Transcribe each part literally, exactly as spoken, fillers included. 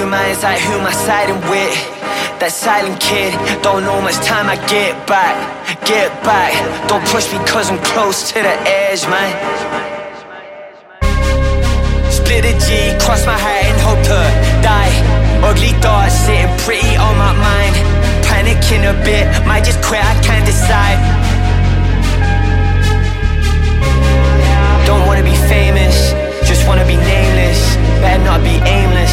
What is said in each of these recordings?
minds like who am I siding with? That silent kid, don't know much time I get back, get back. Don't push me cause I'm close to the edge, man. Split a G, cross my heart and hope to die. Ugly thoughts sitting pretty on my mind. Panicking a bit, might just quit, I can't decide. Don't wanna be famous, just wanna be nameless. Better not be aimless.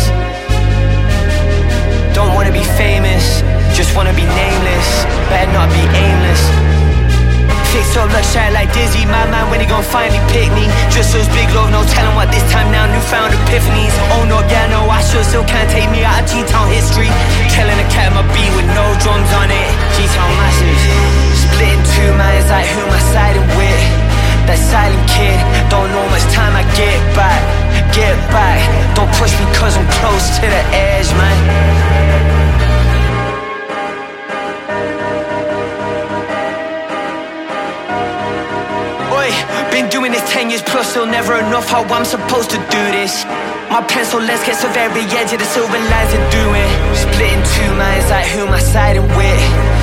Don't wanna be famous, just wanna be nameless. Better not be aimless. Fix up, look shy like Dizzy. My man, when he gon' finally pick me? Just those big love, no telling what this time now. Newfound epiphanies. Oh no, yeah, no, I sure still can't take me out of G-Town history. Killing a cat in my beat with no drums on it. G-Town massive. Split in two minds like who am I siding with? That silent kid, don't know much time I get back, get back. Don't push me cause I'm close to the edge, man. Oi, been doing this ten years plus, still never enough. How I'm supposed to do this? My pencil, let's get to the very edge of the silver lines and do it. Split in two minds like who am I siding with?